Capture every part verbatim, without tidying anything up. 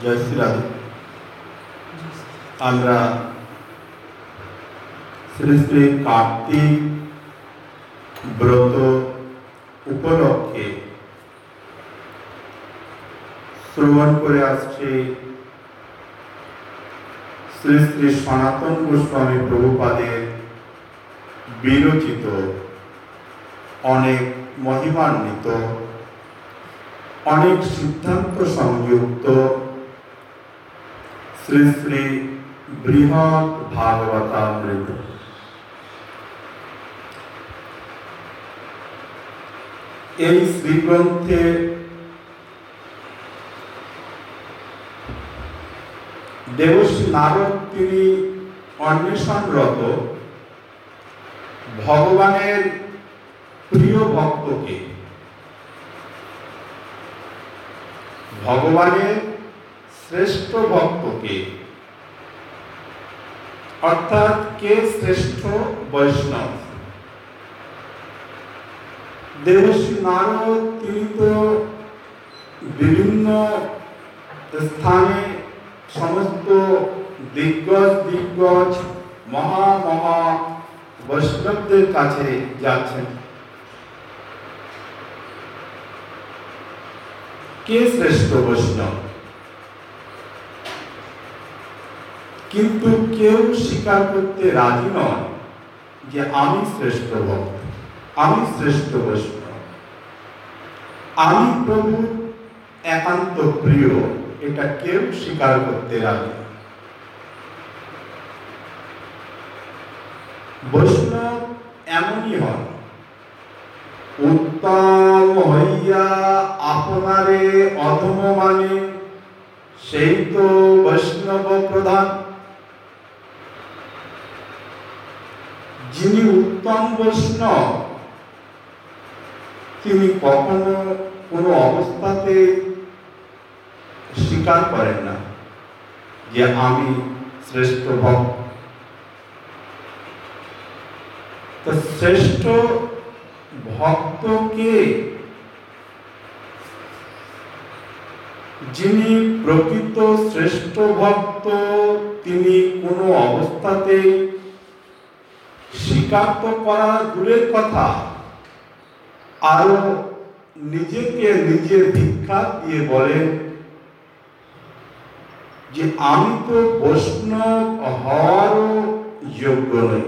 জয় শ্রীরাধে। আমরা শ্রী শ্রী কার্তিক ব্রত উপলক্ষে শ্রবণ করে আসছি শ্রী শ্রী সনাতন গোস্বামী প্রভুপাদের বিরচিত অনেক মহিমান্বিত অনেক সিদ্ধান্ত সংযুক্ত শ্রী শ্রী বৃহৎ ভাগবতামৃত। এই শ্রীগ্রন্থে দেবশ্রী নারদ তিনি অন্বেষণরত ভগবানের প্রিয় ভক্তকে, ভগবানের শ্রেষ্ঠ ভক্তকে, অর্থাৎ কে শ্রেষ্ঠ বৈষ্ণব। দেবশ্রী নারদ তিনি তো বিভিন্ন স্থানে সমস্ত দিগ্গজ দিগ্গজ মহা মহা বৈষ্ণবদের কাছে যাচ্ছেন। কে শ্রেষ্ঠ বৈষ্ণব? কিন্তু কেউ স্বীকার করতে রাজি নয় যে আমি শ্রেষ্ঠ ভক্ত, আমি শ্রেষ্ঠ বৈষ্ণব, আমি প্রভু একান্ত প্রিয়, এটা কেউ স্বীকার করতে রাজি। বৈষ্ণব এমনই হয়, উত্তম হইয়া আপনারে অধম মানে সেই তো বৈষ্ণব প্রধান। যিনি উত্তম বৈষ্ণব তিনি কখনো কোনো অবস্থাতে স্বীকার করেন না যে আমি শ্রেষ্ঠ ভক্ত। তো শ্রেষ্ঠ ভক্তকে, যিনি প্রকৃত শ্রেষ্ঠ ভক্ত তিনি কোনো অবস্থাতে স্বীকার তো করা দূরের কথা, আরো নিজেকে নিজে ভিক্ষা দিয়ে বলেন যে আমি তো বৈষ্ণব হওয়ারও যোগ্য নই।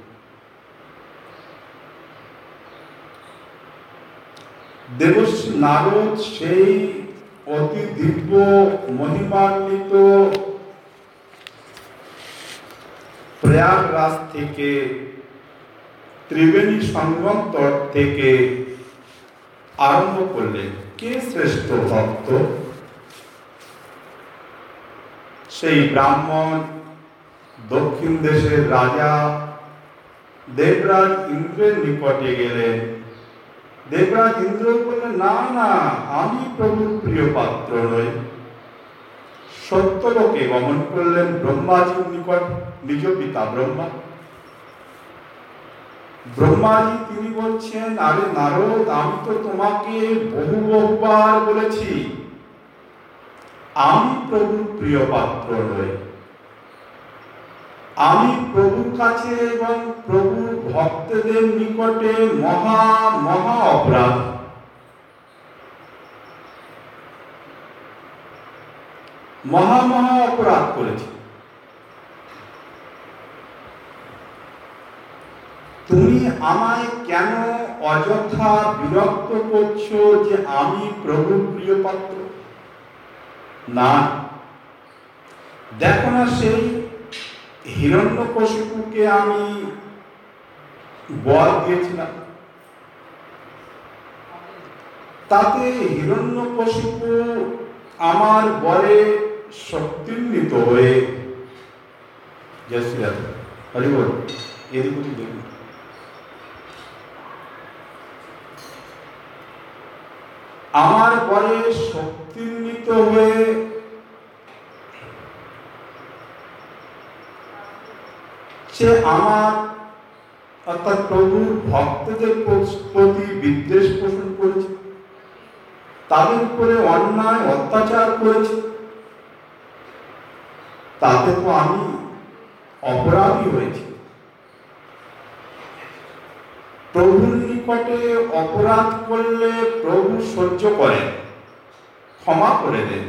দেবশ্রী নারদ সেই অতি দিব্য মহিমান্বিত প্রয়াগরাজ থেকে, ত্রিবেণী সঙ্গম তট থেকে আরম্ভ করলেন। কে শ্রেষ্ঠ ভক্ত? সেই ব্রাহ্মণ দক্ষিণ দেশের রাজা দেবরাজ ইন্দ্রের নিকটে গেলেন। দেবরাজ ইন্দ্র বললেন, না না, আমি প্রভুর প্রিয় পাত্র নই। সত্যলোকে গমন করলেন ব্রহ্মাজির নিকট, নিজ পিতা ব্রহ্মা। ব্রহ্মাজি তিনি বলছেন, আরে নারদ, আমি তো তোমাকে বহু বহুবার বলেছি আমি প্রভুর প্রিয় পাত্র নই। আমি প্রভুর কাছে এবং প্রভুর ভক্তদের নিকটে মহা মহা অপরাধ। মহা মহা অপরাধ করেছি। তুমি আমায় কেন অযথা বিরক্ত করছো যে আমি প্রভুর প্রিয় পাত্র? না, দেখো না, সেই হিরণ্যকশিপুকে আমি বর দিয়েছিলাম, তাতে হিরণ্যকশিপু আমার বরে শক্তিন্বিত হয়ে, হরিবল এদিক ওদিক দেখুন, আমার বরে শক্তিন্বিত হয়ে সে আমার অর্থাৎ প্রভুর ভক্তদের প্রতি বিদ্বেষ পোষণ করেছে, তাদের উপরে অন্যায় অত্যাচার করেছে। তাতে তো আমি অপরাধী হয়েছি। প্রভুর নিকটে অপরাধ করলে প্রভু সহ্য করেন, ক্ষমা করে দেন।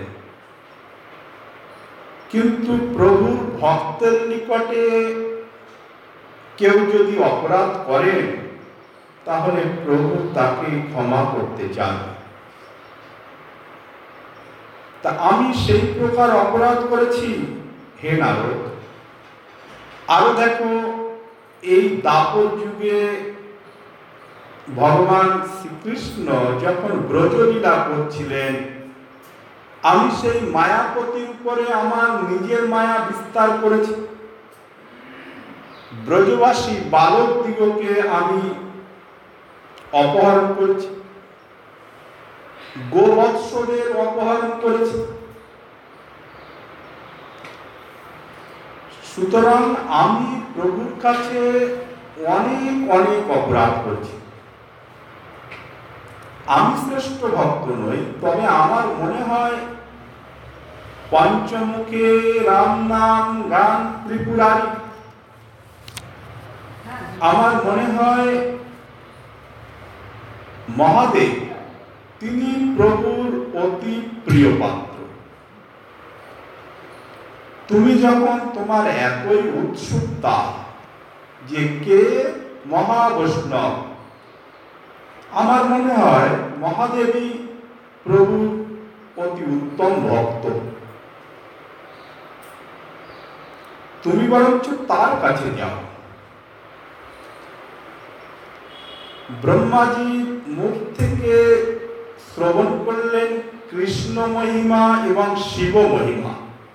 কিন্তু প্রভুর ভক্তের নিকটে কেউ যদি অপরাধ করে তাহলে প্রভু তাকে ক্ষমা করতে চান। তা আমি সেই প্রকার অপরাধ করেছি হে নারদ। আরো দেখো, এই দাপর যুগে ভগবান শ্রীকৃষ্ণ যখন ব্রজলীলা করছিলেন, আমি সেই মায়াপতির উপরে আমার নিজের মায়া বিস্তার করেছি। ব্রজবাসী বালক দিগকে আমি অপহরণ করেছি, গোবৎসদের অপহরণ করেছি। সুতরাং আমি প্রভুর কাছে অনেক অনেক অপরাধ করেছি। আমি শ্রেষ্ঠ ভক্ত নই, তবে আমার মনে হয় পঞ্চমুখে রাম নাম গান ত্রিপুরারি, আমার মনে হয় মহাদেব তিনি প্রভুর অতি প্রিয় পাত্র। তুমি যখন তোমার এতই উৎসুকতা যে কে মহাবৈষ্ণব, আমার মনে হয় মহাদেবী প্রভুর অতি উত্তম ভক্ত। তুমি বরঞ্চ তার কাছে যাও। ব্রহ্মাজি মুখ থেকে শ্রবণ করলেন কৃষ্ণ মহিমা এবং শিব মহিমা।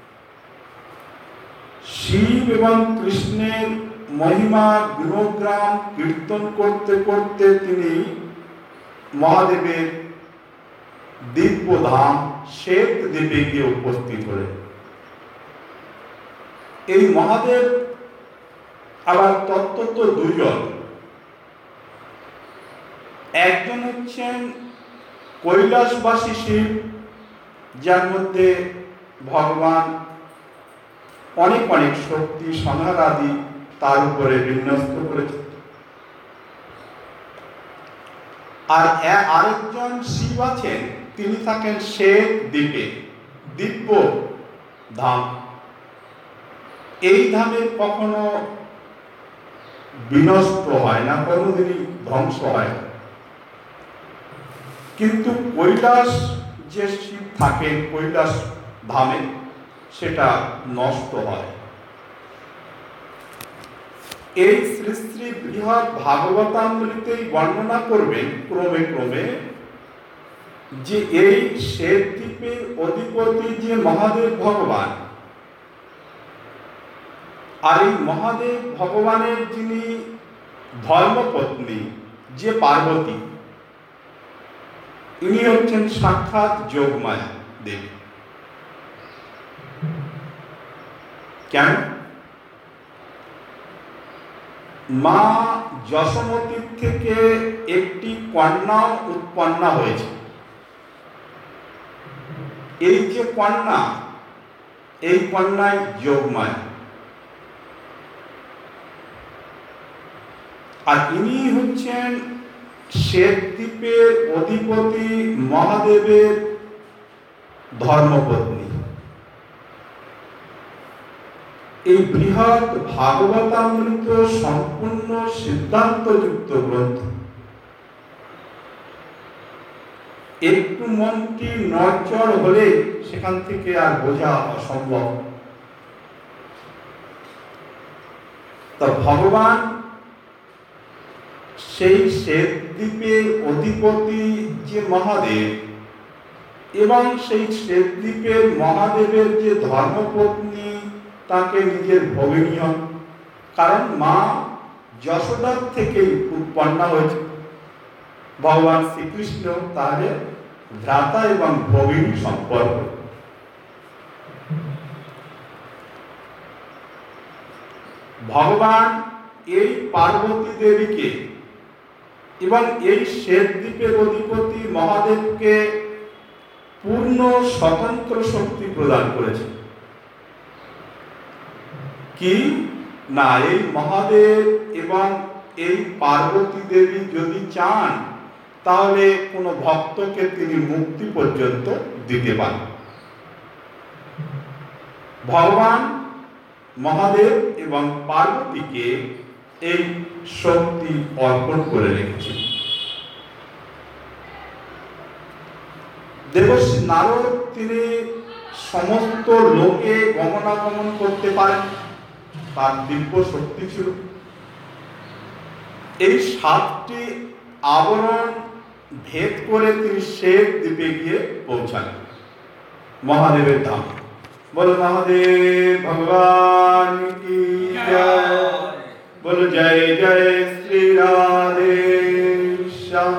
শিব এবং কৃষ্ণের মহিমা গুণগ্রাম কীর্তন করতে করতে তিনি মহাদেবের দিব্যধাম শ্বেত দ্বীপে গিয়ে উপস্থিত হলেন। এই মহাদেব আবার তত্ত্বত দুজন, একজন হচ্ছেন কৈলাসবাসী শিব, যার মধ্যে ভগবান অনেক অনেক শক্তি সংহার আদি তার উপরে বিন্যস্ত করেছে। আর আরেকজন শিব আছেন, তিনি থাকেন শ্বেত দ্বীপে, দিব্য ধাম। এই ধামের কখনো বিনষ্ট হয় না, কোনোদিনই ধ্বংস হয় না। কিন্তু কৈলাস যে শিব থাকেন কৈলাস ধামে, সেটা নষ্ট হয়। এই শ্রী শ্রী বৃহৎ ভাগবতামৃতেই বর্ণনা করবেন ক্রমে ক্রমে যে এই শ্বেত দ্বীপের অধিপতি যে মহাদেব ভগবান, আর এই মহাদেব ভগবানের যিনি ধর্মপত্নী যে পার্বতী, ইনি হচ্ছেন সাক্ষাৎ যোগমায়া দেবী। কেন? মা যশোমতীর থেকে একটি কন্যা উৎপন্ন হয়েছে। এই যে কন্যা, এই কন্যাই যোগমায়া। আর ইনি হচ্ছেন শ্বেত দ্বীপের অধিপতি মহাদেবের ধর্মপত্নী। এই বৃহৎ ভাগবতামৃত সম্পূর্ণ সিদ্ধান্তযুক্ত গ্রন্থ। একটু মনটি নড়চড় হলে সেখান থেকে আর বোঝা অসম্ভব। তা ভগবান সেই শ্বেত দ্বীপের অধিপতি যে মহাদেব এবং সেই শ্বেত দ্বীপের মহাদেবের যে ধর্মপত্নী তাকে নিজের ভগিনী হন। কারণ মা যশোদার থেকেই উৎপন্ন হয়েছে। ভগবান শ্রীকৃষ্ণ তাদের ভ্রাতা এবং ভগিনী সম্পর্ক। ভগবান এই পার্বতী দেবীকে এবং এই শ্বেত দ্বীপের অধিপতি মহাদেবকে পূর্ণ স্বতন্ত্র শক্তি প্রদান করেছে। কি না, এই মহাদেব এবং এই পার্বতী দেবী যদি চান তাহলে কোনো ভক্তকে তিনি মুক্তি পর্যন্ত দিতে পারেন। ভগবান মহাদেব এবং পার্বতীকে এই শক্তি অর্পণ করে রেখেছেন। দেবশ্রী নারদ তিনি সমস্ত লোকে গমনাগমন করতে পারেন, তার দিব্য শক্তি ছিল। এই সাতটি আবরণ ভেদ করে তিনি শেষ দ্বীপে গিয়ে পৌঁছালেন মহাদেবের ধাম। বলো মহাদেব ভগবান কি জয়, বলো জয় জয় শ্রী রাধে শ্যাম।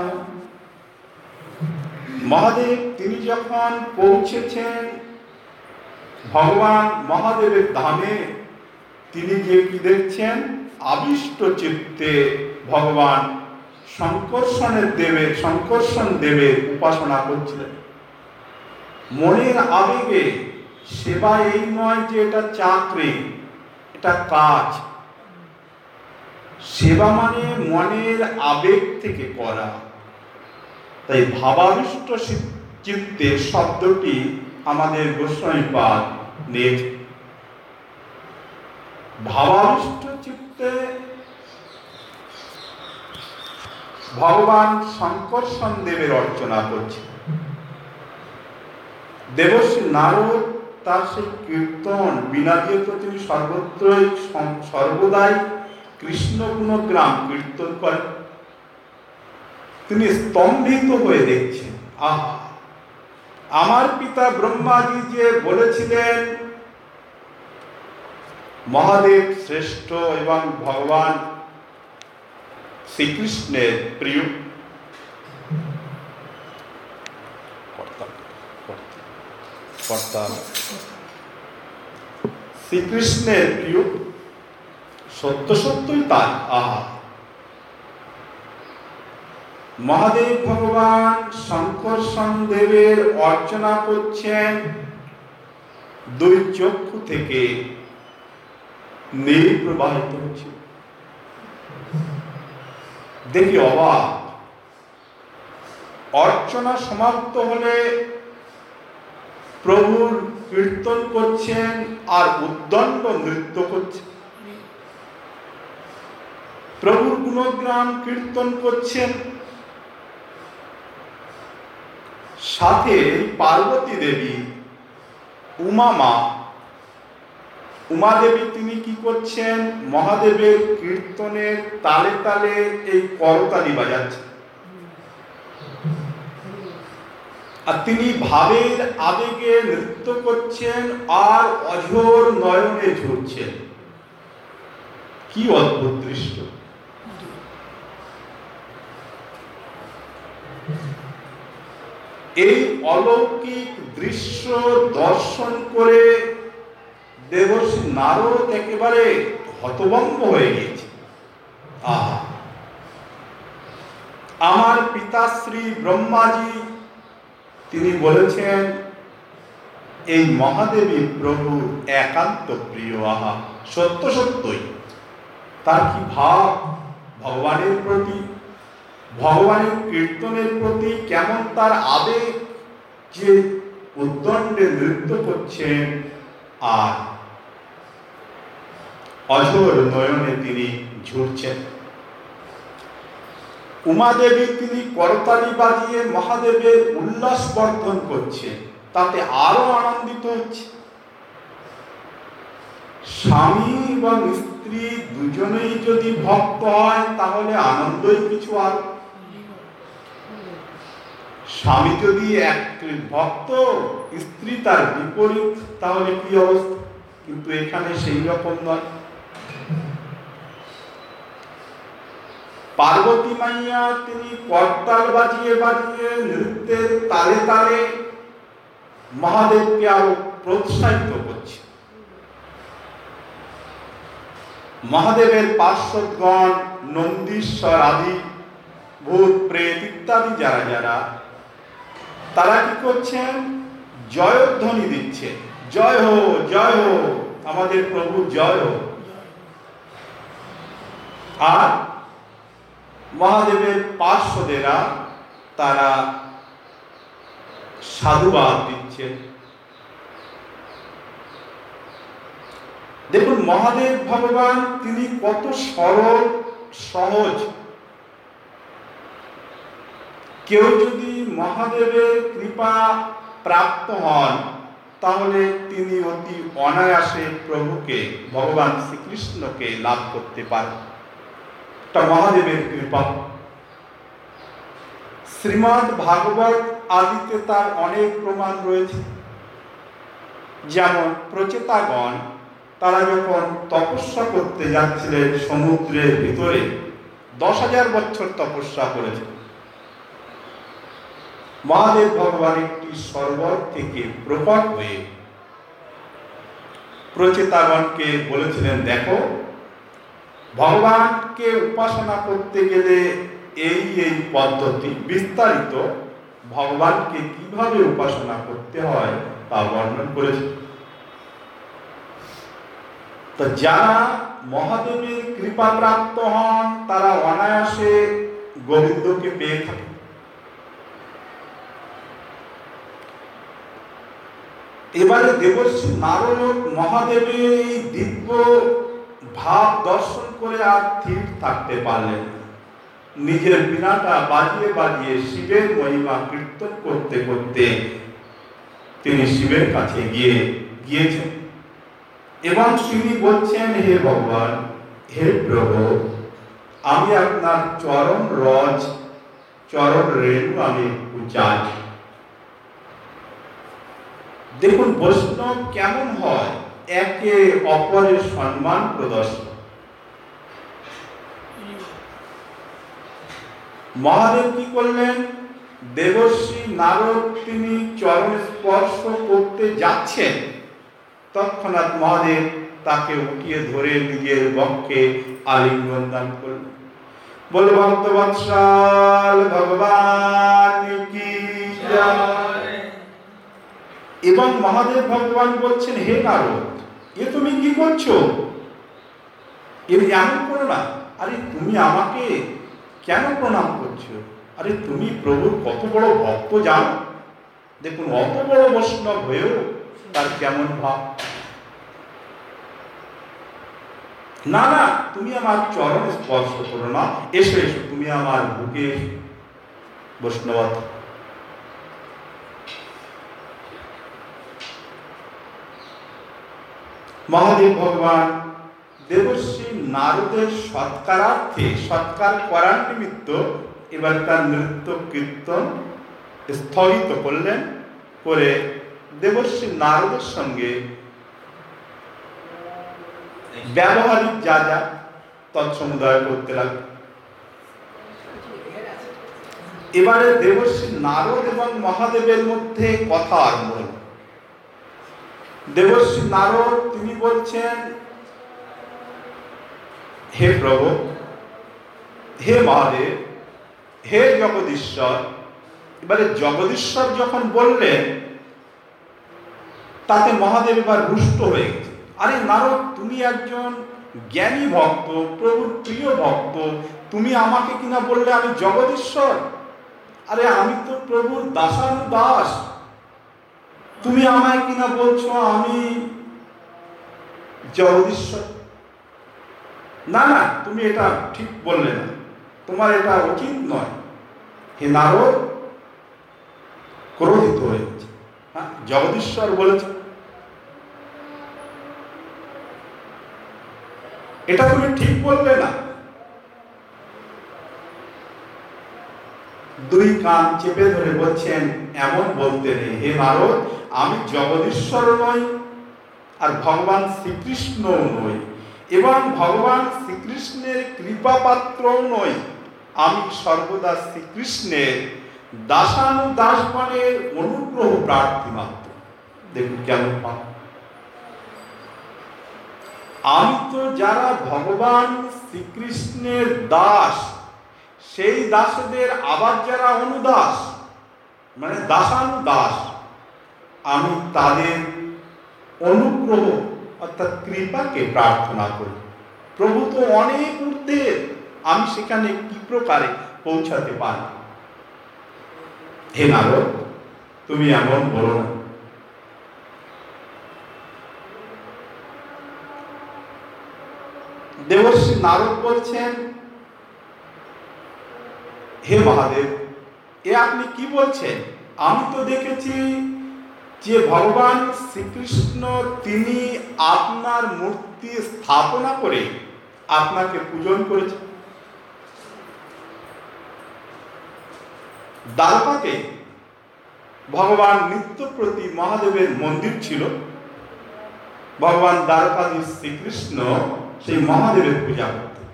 মহাদেব তিনি যখন পৌঁছেছেন ভগবান মহাদেবের ধামে, তিনি যে কি দেখছেন, আবিষ্ট চিত্তে ভগবান শঙ্কর্ষণের দেবের শঙ্কর্ষণ দেবের উপাসনা করছিলেন। মনের আবেগে সেবা এই নয় যে এটা চাকরি, এটা কাজ। সেবা মানে মনের আবেগ থেকে করা। তাই ভাবাবিষ্ট চিত্তে শব্দটি আমাদের গোস্বামীপাদ নিয়েছে। ভাবাবিষ্ট চিত্তে ভগবান শঙ্কর্ষণ দেবের অর্চনা করছে। দেবশ্রী নারদ তার সেই কীর্তন বিনা দিয়ে তো তিনি সর্বত্রই সর্বদাই কৃষ্ণ গুণগ্রাম কীর্তন করেন। তিনি স্তম্ভিত হয়ে দেখছেন, আহা, আমার পিতা ব্রহ্মাজি যে বলেছিলেন মহাদেব শ্রেষ্ঠ এবং ভগবান শ্রীকৃষ্ণের প্রিয়, শ্রীকৃষ্ণের প্রিয়, সত্য সত্যই তাই। আহা, মহাদেব ভগবান শঙ্কর্ষণ দেবের অর্চনা করছেন, দুই চক্ষু থেকে নীল প্রবাহিত হচ্ছে। দেখি অবাক। অর্চনা সমাপ্ত হলে প্রভুর কীর্তন করছেন আর উদ্দণ্ড নৃত্য করছেন। প্রভুর গুণগ্রাম কীর্তন করছেন, সাথে পার্বতী দেবী উমা মা, উমা দেবী তিনি কি করছেন, মহাদেবের কীর্তনের তালে তালে এই করতালি বাজাচ্ছেন। আর তিনি ভাবের আবেগে নৃত্য করছেন আর অঝোর নয়নে ঝরছেন। কি অদ্ভুত দৃশ্য! এই অলৌকিক দৃশ্য দর্শন করে দেবশ্রী নারদ একেবারে হতভম্ব হয়ে গিয়েছে। আহা, আমার পিতাশ্রী ব্রহ্মাজি তিনি বলেছেন এই মহাদেবী প্রভু একান্ত প্রিয়। আহা, সত্য সত্যই তার কি ভাব ভগবানের প্রতি, ভগবানের কীর্তনের প্রতি কেমন তার আবেগ, যে উদ্দণ্ডে নৃত্য করছেন আর অঝোর নয়নে তিনি ঝরছেন। উমাদেবী তিনি করতালি বাজিয়ে মহাদেবের উল্লাস বর্ধন করছেন, তাতে আরো আনন্দিত হচ্ছে। স্বামী এবং স্ত্রী দুজনেই যদি ভক্ত হয় তাহলে আনন্দই কিছু আর। স্বামী যদি এক ভক্ত, স্ত্রী তার বিপরীত, তাহলে কি অবস্থা? কিন্তু এখানে সেই রকম নয়। পার্বতী মাইয়া তিনি করতাল বাজিয়ে বাজিয়ে নৃত্যের তালে তালে মহাদেবকে আরো প্রোৎসাহিত করছে। মহাদেবের পার্শ্বদগণ নন্দীশ্বর আদি ভূত প্রেত ইত্যাদি যারা যারা তারা কি করছেন, জয়ধ্বনি দিচ্ছে, জয় হো জয় হো আমাদের প্রভু, জয় হো আর মহাদেবের পার্শ্বদেরা তারা সাধুবাদ দিচ্ছে। দেখুন মহাদেব ভগবান তিনি কত সরল সহজ। কেউ যদি মহাদেবের কৃপা প্রাপ্ত হন তাহলে তিনি অতি অনায়াসে প্রভুকে ভগবান শ্রীকৃষ্ণকে লাভ করতে পারেন। এটা মহাদেবের কৃপা। শ্রীমদ্ ভাগবত আদিতে তার অনেক প্রমাণ রয়েছে। যেমন প্রচেতাগণ তারা যখন তপস্যা করতে যাচ্ছিলেন সমুদ্রের ভিতরে, দশ হাজার বছর তপস্যা করেছে, মহাদেব ভগবান একটি সরোবর থেকে প্রকট হয়ে প্রচেতাগণকে বলেছিলেন, দেখো ভগবানকে উপাসনা করতে গেলে এই এই পদ্ধতি বিস্তারিত ভগবানকে কিভাবে উপাসনা করতে হয় তা বর্ণন করেছে। তো যারা মহাদেবের কৃপা প্রাপ্ত হন তারা অনায়াসে গোবিন্দকে পেয়ে থাকে। এবারে দেবর্ষি নারদ মহাদেবের এই দিব্য ভাব দর্শন করে আর স্থির থাকতে পারলেন না। নিজের বীণাটা বাজিয়ে বাজিয়ে শিবের মহিমা কীর্তন করতে করতে তিনি শিবের কাছে গিয়ে গিয়েছেন এবং তিনি বলছেন, হে ভগবান, হে প্রভু, আমি আপনার চরণ রজ চরণ রেণু আমি চাই। দেখুন বৈষ্ণব কেমন হয়, একে অপরের সম্মান প্রদর্শন। মহাদেব কি করলেন, দেবর্ষি নারদ তিনি চরণ স্পর্শ করতে যাচ্ছেন, তৎক্ষণাৎ মহাদেব তাকে উঠিয়ে ধরে নিজের বক্ষে আলিঙ্গন দান করলেন। বল ভক্তবৎসল ভগবান কি জয়। এবং মহাদেব ভগবান বলছেন, হে নারদ, এ তুমি কি করছো? এর এমন করো না। আরে তুমি আমাকে কেন প্রণাম করছো? আরে তুমি প্রভুর কত বড় ভক্ত জানো? দেখুন অত বড় বৈষ্ণব হয়েও তার কেমন ভাব। না না, তুমি আমার চরণ স্পর্শ করো না, এসো এসো, তুমি আমার বুকে বৈষ্ণব। মহাদেব ভগবান দেবর্ষি নারদের সৎকারার্থে সৎকার করার নিমিত্ত এবার তার নৃত্য কীর্তন স্থগিত করলেন, করে দেবর্ষি নারদের সঙ্গে ব্যবহারিক যা যা তৎসমুদয় করতে লাগলেন। এবারে দেবর্ষি নারদ এবং মহাদেবের মধ্যে কথা আরম্ভ হল। দেবর্ষি নারদ তিনি বলছেন, হে প্রভু, হে মহাদেব, হে জগদীশ্বর। এবারে জগদীশ্বর যখন বললেন তাতে মহাদেব এবার রুষ্ট হয়ে গেছে। আরে নারদ, তুমি একজন জ্ঞানী ভক্ত, প্রভুর প্রিয় ভক্ত, তুমি আমাকে কিনা বললে আমি জগদীশ্বর? আরে আমি তো প্রভুর দাসানুদাস, তুমি আমায় কিনা বলছো আমি জগদীশ্বর? না না, তুমি এটা ঠিক বললে না, তোমার এটা উচিত নয়। হে নারদ ক্রোধিত হয়ে গেছে। হ্যাঁ, জগদীশ্বর বলেছে, এটা তুমি ঠিক বললে না। দুই কান চেপে ধরে বলছেন, এমন বলতে নেই। হে নারদ, আমি জগদীশ্বর নই আর ভগবান শ্রীকৃষ্ণও নই এবং ভগবান শ্রীকৃষ্ণের কৃপা পাত্রও নই। আমি সর্বদা শ্রীকৃষ্ণের দাসানুদাসগণের অনুগ্রহ প্রার্থী মাত্র। দেখুন কেমন পাপ। আমি তো যারা ভগবান শ্রীকৃষ্ণের দাস, সেই দাসদের আবার যারা অনুদাস মানে দাসানুদাস, আমি তাদের অনুগ্রহ অর্থাৎ কৃপাকে প্রার্থনা করি। প্রভু তো অনেক ঊর্ধ্বে, আমি সেখানে কি প্রকারে পৌঁছাতে পারি? হে নারদ, তুমি এমন বলো না। দেবর্ষি নারদ বলছেন, হে মহাদেব, এ আপনি কি বলছেন? আমি তো দেখেছি যে ভগবান শ্রীকৃষ্ণ তিনি আপনার মূর্তি স্থাপনা করে আপনাকে পূজন করেছেন। দ্বারকাতে ভগবান নিত্যপ্রতি মহাদেবের মন্দির ছিল। ভগবান দ্বারকাধীশ শ্রীকৃষ্ণ সেই মহাদেবের পূজা করতেন।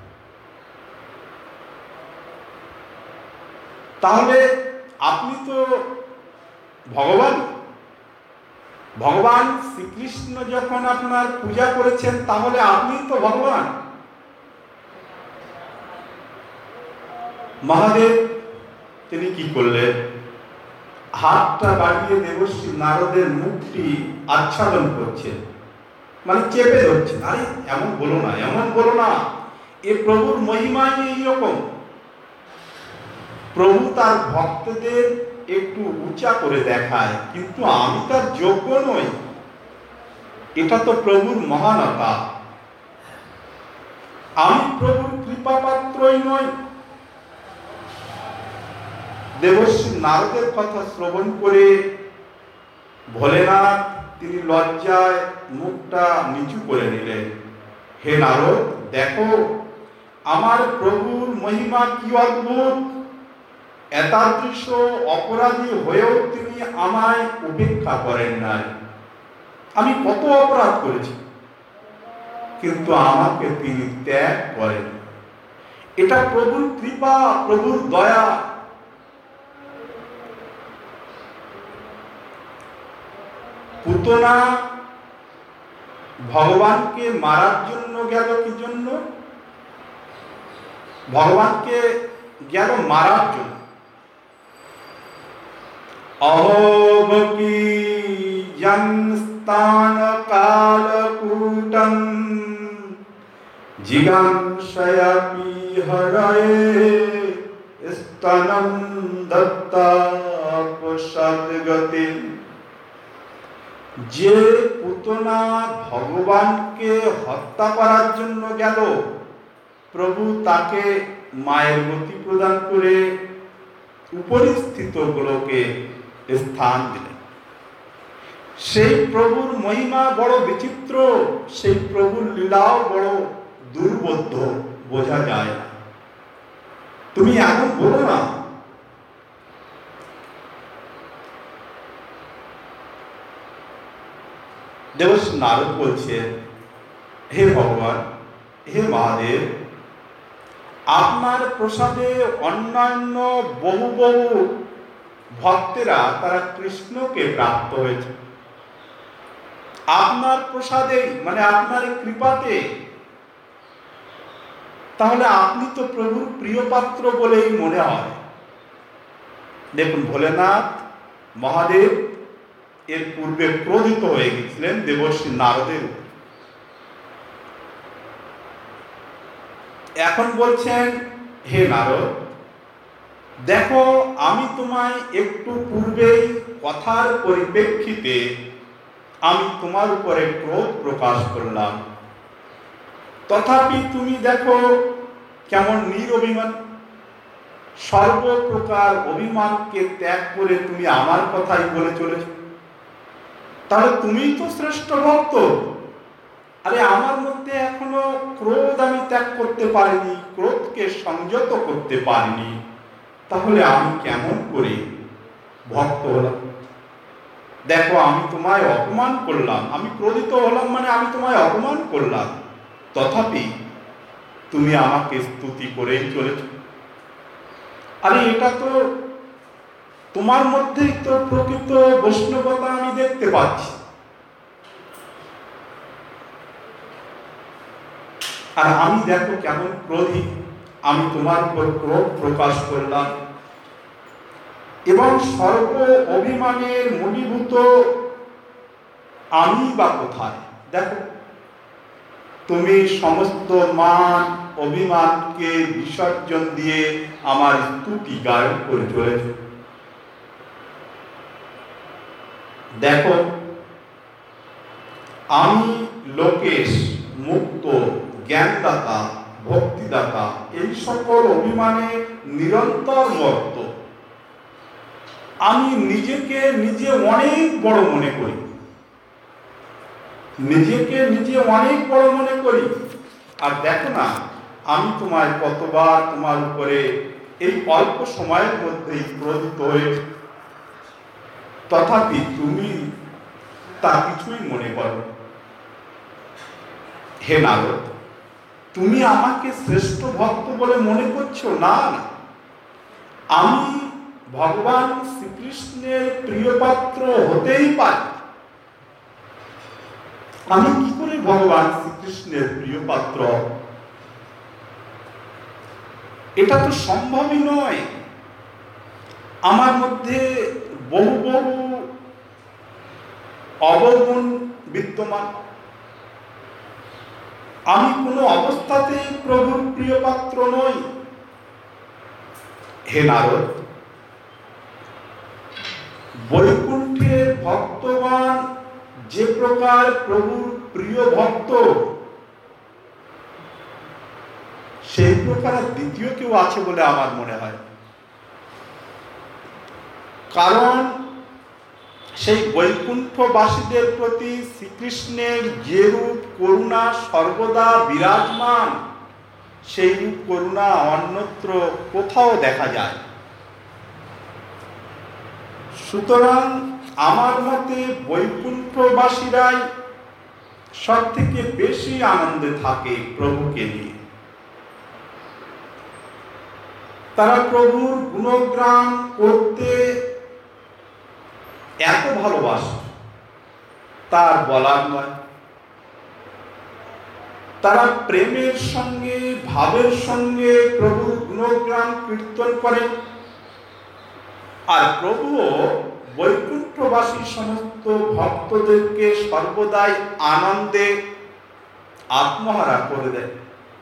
তাহলে আপনি তো ভগবান, ভগবান শ্রীকৃষ্ণ যখন আপনার পূজা করেছেন তাহলে আপনি তো ভগবান। মহাদেব তিনি কি করলেন? হাতটা বাড়িয়ে দেবশ্রী নারদের মুখটি আচ্ছাদন করছেন, মানে চেপে ধরছেন। আরে এমন বলো না, এমন বলো না, এ প্রভুর মহিমাই এইরকম। প্রভু তার ভক্তদের একটু উঁচা করে দেখায়, কিন্তু আমি তার যোগ্য নই। এটা তো প্রভুর মহানতা, আমি প্রভুর কৃপা পাত্রই নই। দেবশ্রী নারদের কথা শ্রবণ করে ভোলেনাথ তিনি লজ্জায় মুখটা নিচু করে নিলেন। হে নারদ, দেখো আমার প্রভুর মহিমা কি অদ্ভুত। এতাদৃশ অপরাধী হয়েও তিনি আমায় উপেক্ষা করেন নাই। আমি কত অপরাধ করেছি, কিন্তু আমাকে তিনি ত্যাগ করেন। এটা প্রভুর কৃপা, প্রভুর দয়া। পুতনা ভগবানকে মারার জন্য গেল। কি জন্য? ভগবানকে গেল মারার জন্য। অহোবকি জনস্থান কালকূটং জিগাংসয়াপি হরয়ে স্তনম দত্তা প্রসাদগতি। যে পুতনা ভগবানকে হত্যা করার জন্য গেল, প্রভু তাকে মায়ের গতি প্রদান করে উপরিস্থিত গোলকে স্থান দিলেন। সেই প্রভুর মহিমা বড় বিচিত্র, সেই প্রভুর লীলাও বড় দুর্বোধ্য, বোঝা যায় না। তুমি এমন বলো না। দেবশ্রী নারদ বলছেন, হে ভগবান, হে মহাদেব, আপনার প্রসাদে অন্যান্য বহু বহু ভক্তেরা তারা কৃষ্ণকে প্রাপ্ত হয়েছে। আপনার প্রসাদে মানে আপনার কৃপাতে। তাহলে আপনি তো প্রভুর প্রিয় পাত্র বলেই মনে হয়। দেখুন, ভোলেনাথ মহাদেব এর পূর্বে ক্রোধিত হয়ে গেছিলেন দেবশ্রী নারদের উপর। এখন বলছেন, হে নারদ, দেখো আমি তোমায় একটু পূর্বেই কথার পরিপ্রেক্ষিতে আমি তোমার উপরে ক্রোধ প্রকাশ করলাম, তথাপি তুমি দেখো কেমন নিরভিমান। সর্বপ্রকার অভিমানকে ত্যাগ করে তুমি আমার কথাই বলে চলেছ। তাহলে তুমিই তো শ্রেষ্ঠ ভক্ত। আরে আমার মধ্যে এখনো ক্রোধ আমি ত্যাগ করতে পারিনি, ক্রোধকে সংযত করতে পারিনি, তাহলে আমি কেমন করে ভক্ত হলাম? দেখো আমি তোমায় অপমান করলাম, আমি ক্রোধিত হলাম মানে আমি তোমায় অপমান করলাম, তথাপি তুমি আমাকে স্তুতি করেই চলেছ। আরে এটা তো তোমার মধ্যেই তো প্রকৃত বৈষ্ণবতা আমি দেখতে পাচ্ছি। আর আমি দেখো কেমন ক্রোধী, আমি তোমার উপর ক্রোধ প্রকাশ করলাম। এবং সর্ব অভিমানের মূলীভূত আমি বা কোথায়? দেখো তুমি সমস্ত মান অভিমানকে বিসর্জন দিয়ে আমার স্তুতি গায়ন করে চলেছ। দেখো, আমি লোকেশ, মুক্ত, জ্ঞানদাতা, ভক্তিদাতা, এই সকল অভিমানে নিরন্তর মত্ত। আমি নিজেকে নিজে অনেক বড় মনে করি, নিজেকে নিজে অনেক বড় মনে করি। আর দেখো না, আমি তোমায় কতবার তোমার উপরে এই অল্প সময়ের মধ্যেই ক্রোধিত হয়েছি, তথাপি তুমি তা কিছুই মনে করো। হে নারদ, তুমি আমাকে শ্রেষ্ঠ ভক্ত বলে মনে করছো? না না, আমি ভগবান শ্রীকৃষ্ণের প্রিয় পাত্র হতেই পারি। আমি কি করে ভগবান শ্রীকৃষ্ণের প্রিয় পাত্র? এটা তো সম্ভবই নয়। আমার মধ্যে বহু বহু অবগুণ বিদ্যমান। আমি কোনো অবস্থাতেই প্রভুর প্রিয় পাত্র নই। হে নারদ, বৈকুণ্ঠের ভক্তগণ যে প্রকার প্রভুর প্রিয় ভক্ত, সেই প্রকার দ্বিতীয় কেউ আছে বলে আমার মনে হয়। কারণ সেই বৈকুণ্ঠবাসীদের প্রতি শ্রীকৃষ্ণের যে রূপ করুণা সর্বদা বিরাজমান, সেই রূপ করুণা অন্যত্র কোথাও দেখা যায়। সুতরাং আমার মতে বৈকুণ্ঠবাসীরাই সব থেকে বেশি আনন্দে থাকে প্রভুকে নিয়ে। তারা প্রভুর গুণগান করতে এত ভালোবাসে, তার বলার নয়। তারা প্রেমের সঙ্গে, ভাবের সঙ্গে প্রভুর গুণগান কীর্তন করে। আর প্রভুও বৈকুণ্ঠবাসী সমস্ত ভক্তদেরকে সর্বদাই আনন্দে আত্মহারা করে দেয়।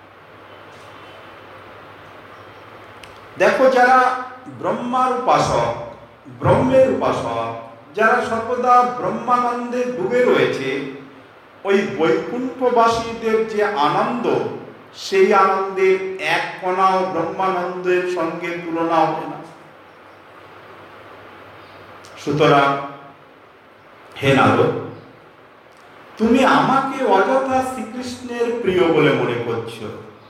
দেখো, যারা ব্রহ্মার উপাসক, ব্রহ্মের উপাসক, যারা সর্বদা ব্রহ্মানন্দে ডুবে রয়েছে, ওই বৈকুণ্ঠবাসীদের যে আনন্দ, সেই আনন্দের এক কণাও ব্রহ্মানন্দের সঙ্গে তুলনা হবে না। সুতরাং হে নারদ, তুমি আমাকে অযথা শ্রীকৃষ্ণের প্রিয় বলে মনে করছো।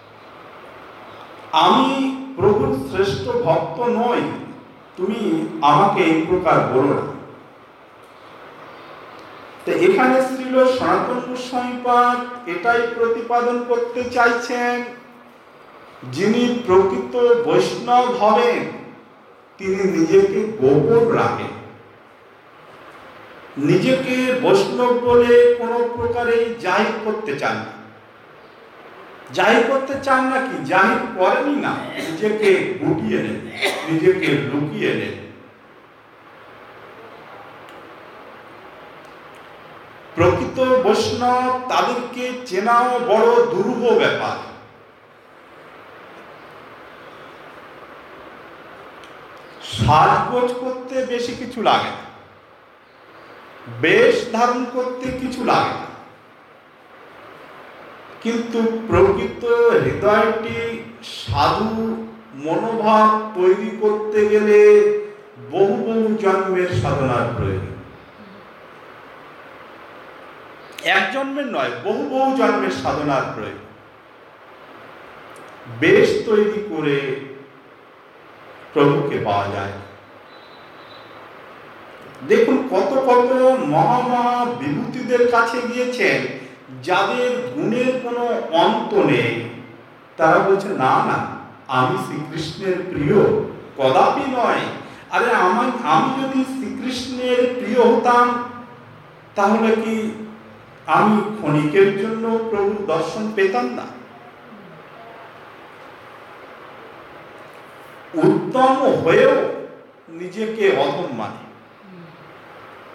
আমি প্রভুর শ্রেষ্ঠ ভক্ত নই, তুমি আমাকে এই প্রকার বলো না। তো এখানে শ্রীল সনাতন গোস্বামীপাদ এটাই প্রতিপাদন করতে চাইছেন, যিনি প্রকৃত বৈষ্ণব হবেন তিনি নিজেকে গোপন রাখেন। নিজেকে বৈষ্ণব বলে কোনো প্রকারেই জাহির করতে চান না। জাহির করতে চান না কি, জাহির করেনই না, নিজেকে গুটিয়ে নেন, নিজেকে লুকিয়ে নেন। প্রকৃত বৈষ্ণব তাদেরকে চেনাও বড় দুরূহ ব্যাপার। সাজগোজ করতে বেশি কিছু লাগে না, বেশ ধারণ করতে কিছু লাগে না, কিন্তু প্রকৃত হৃদয়টি সাধু মনোভাব তৈরি করতে গেলে বহু বহু জন্মের সাধনার প্রয়োজন। এক জন্মের নয়, বহু বহু জন্মের সাধনার প্রয়োজন। বেশ তৈরি করে প্রভুকে পাওয়া যায়। দেখুন, কত কত মহা মহা বিভূতিদের কাছে গিয়েছেন, যাদের গুণের কোনো অন্ত নেই। তারা বলছে, না না, আমি শ্রীকৃষ্ণের প্রিয়, কদাপি নয়। আরে আমার আমি যদি শ্রীকৃষ্ণের প্রিয় হতাম, তাহলে কি আমি ক্ষণিকের জন্য প্রভুর দর্শন পেতাম না? উত্তম হয়েও নিজেকে অধম মানে,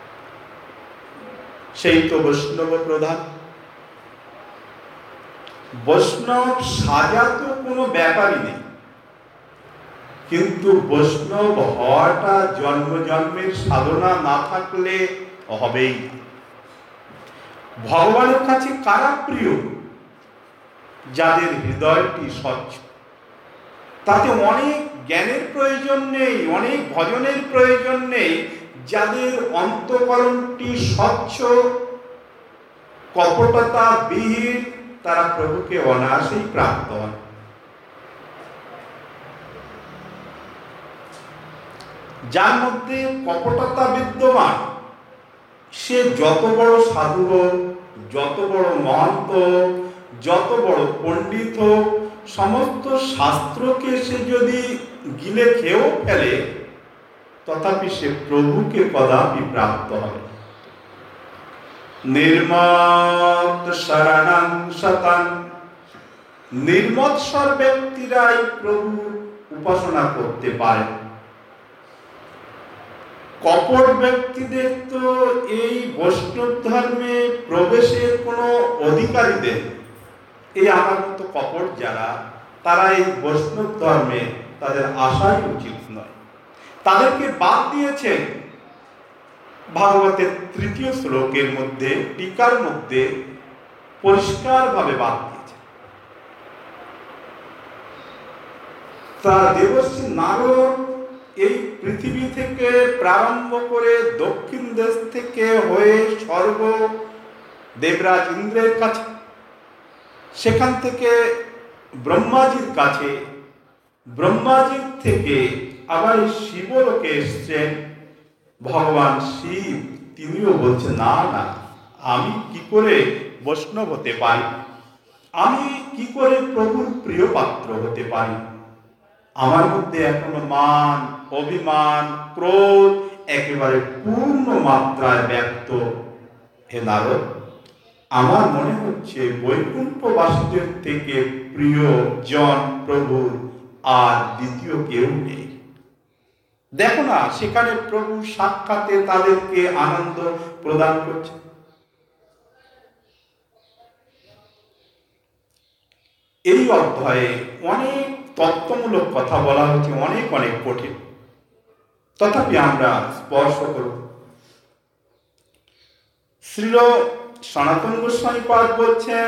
সেই তো বৈষ্ণব প্রধান। বৈষ্ণব সাজা তো কোনো ব্যাপারই নেই, কিন্তু বৈষ্ণব হওয়াটা জন্ম জন্মের সাধনা না থাকলে হবেই না। ভগবানের কাছে কারা প্রিয়? যাদের হৃদয়টি স্বচ্ছ। তাতে অনেক জ্ঞানের প্রয়োজন নেই, অনেক ভজনের প্রয়োজন নেই। যাদের অন্তঃকরণটি স্বচ্ছ, কপটতা বিহীন, তারা প্রভুকে অনায়াসেই প্রাপ্ত হয়। যার মধ্যে কপটতা বিদ্যমান, সে যত বড় সাধু হোক, যত বড় মহন্ত হোক, যত বড় পণ্ডিত হোক, সমস্ত শাস্ত্রকে সে যদি গিলে খেয়েও ফেলে, তথাপি সে প্রভুকে কদাপি প্রাপ্ত হবে। নির্মত শরণং শতং, নির্মৎসর ব্যক্তিরাই প্রভু উপাসনা করতে পারে। কপট ব্যক্তিদের তো এই বৈষ্ণব ধর্মে প্রবেশের কোনো অধিকারই দেন। এই আমার মতো কপট যারা, তারা এই বৈষ্ণব ধর্মে তাদের আসাই উচিত নয়। তাদেরকে বাদ দিয়েছেন ভাগবতের তৃতীয় শ্লোকের মধ্যে, টিকার মধ্যে পরিষ্কারভাবে বাদ দিয়েছেন। তা দেবশ্রী নারদ এই পৃথিবী থেকে প্রারম্ভ করে দক্ষিণ দেশ থেকে হয়ে স্বর্গ দেবরাজ ইন্দ্রের কাছে, সেখান থেকে ব্রহ্মাজির কাছে, ব্রহ্মাজির থেকে আবার শিবলোকে এসছেন ভগবান শিব। তিনিও বলছেন, না না, আমি কি করে বৈষ্ণব হতে পারি, আমি কি করে প্রভুর প্রিয় পাত্র হতে পারি? আমার মধ্যে এখনো মান, অভিমান, ক্রোধ একেবারে পূর্ণ মাত্রায় ব্যক্ত। হে নারদ, আমার মনে হচ্ছে বৈকুণ্ঠবাসীদের থেকে প্রিয় জন প্রভুর আর দ্বিতীয় কেউ নেই। দেখো না, সেখানে প্রভু সাক্ষাতে তাদেরকে আনন্দ প্রদান করছে। এই অধ্যায়ে অনেক তত্ত্বমূলক কথা বলা হচ্ছে, অনেক অনেক কঠিন, তথাপি আমরা স্পর্শ করব। শ্রীল সনাতন গোস্বামী পাদ বলছেন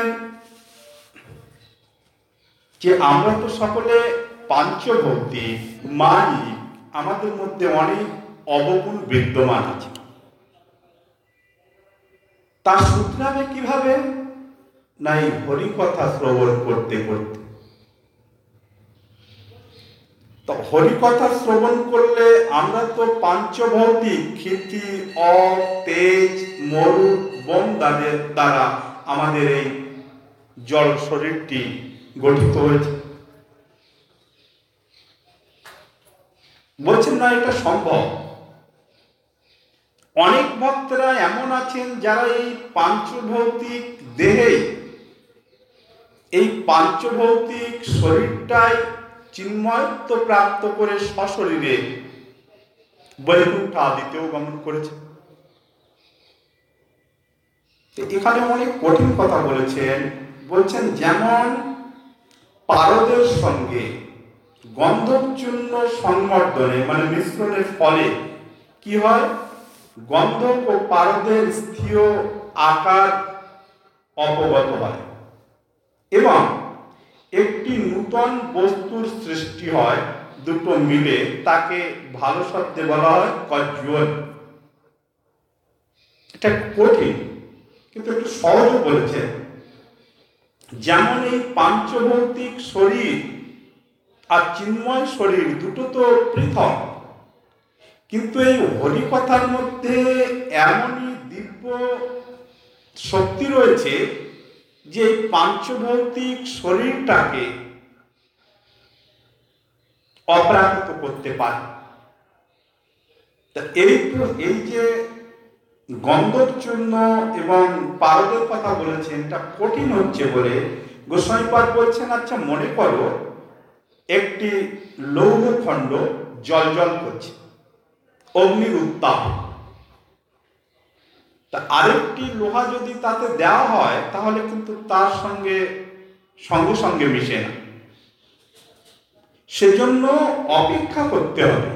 যে আমরা তো সকলে পাঞ্চভৌতিক, মায়িক, আমাদের মধ্যে অনেক অবগুণ বিদ্যমান আছে। তা শুধরাবে কিভাবে? না এই হরিকথা শ্রবণ করতে করতে। তো হরিকথা শ্রবণ করলে আমরা তো পাঞ্চভৌতিক ক্ষিতি, অপ, তেজ, মরু, বন দ্বারা আমাদের এই জড় শরীরটি গঠিত হয়েছে। বলছেন না এটা সম্ভব। অনেক ভক্তরা এমন আছেন যারা এই পাঞ্চভৌতিক দেহেই, এই পাঞ্চভৌতিক শরীরটাই চিন্ময়ত্ব প্রাপ্ত করে সশরীরে বৈকুণ্ঠ আদিতেও গমন করেছে। এখানে অনেক কঠিন কথা বলেছেন। বলছেন যেমন পারদের সঙ্গে গন্ধকচূর্ণ সংমর্দনে মানে মিশ্রণের ফলে কি হয়, গন্ধক ও পারদের স্থির আকার অপগত হয় এবং একটি নূতন বস্তুর সৃষ্টি হয়। দুটো মিলে তাকে ভালো শব্দে বলা হয় কজ্জ্বল। এটা কঠিন কিন্তু একটু সহজ বলেছে। যেমন এই পাঞ্চভৌতিক শরীর আর চিন্ময় শরীর দুটো তো পৃথক, কিন্তু এই হরিকথার মধ্যে এমনই দিব্য শক্তি রয়েছে যে পাঞ্চভৌতিক শরীরটাকে অপ্রাকৃত করতে পারে। এই এই যে গন্ধকচূর্ণ এবং পারদের কথা বলেছেন, এটা কঠিন হচ্ছে বলে গোস্বামীপাদ বলছেন, আচ্ছা মনে করো একটি লৌহখণ্ড জল জল করছে অগ্নির উত্তাপ, তা আরেকটি লোহা যদি তাতে দেওয়া হয় তাহলে কিন্তু তার সঙ্গে সঙ্গে সঙ্গে মিশে না, সেজন্য অপেক্ষা করতে হবে।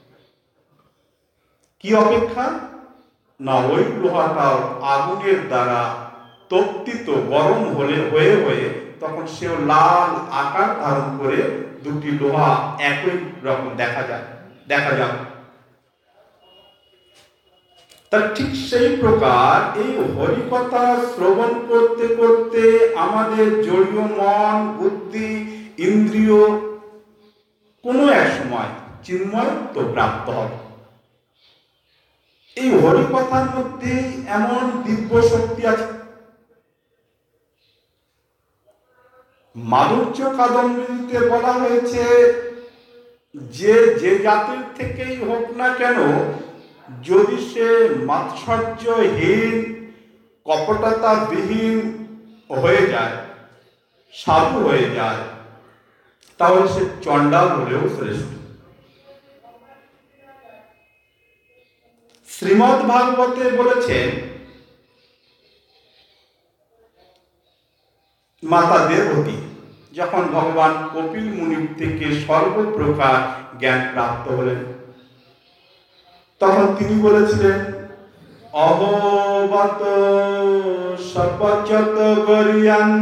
কি অপেক্ষা? না ওই লোহাটাও আগুনের দ্বারা তপ্তিত গরম হলে হয়ে হয়ে তখন সেও লাল আকার ধারণ করে দুটি লোহা একই রকম দেখা যায় দেখা যাবে। তার ঠিক সেই প্রকার এই হরিকথা শ্রবণ করতে করতে আমাদের জড়ীয় মন, বুদ্ধি, ইন্দ্রিয় কোনো এক সময় চিন্ময়ত্ব প্রাপ্ত হবে। এই হরিকথার মধ্যে এমন দিব্য শক্তি আছে। মাধুর্য কাদম্বরীতে বলা হয়েছে যে যে জাতির থেকেই হোক না কেন, যদি সে মাৎসর্যহীন, কপটতাবিহীন হয়ে যায়, সাধু হয়ে যায়, তাহলে সে চণ্ডাল হলেও শ্রেষ্ঠ। শ্রীমদ্ ভাগবতে বলেছেন, মাতা দেবতী যখন ভগবান কপিল মুনির থেকে সর্বপ্রকার জ্ঞান প্রাপ্ত হলেন, তখন তিনি বলেছিলেন, অহবত সপচত গরিয়ান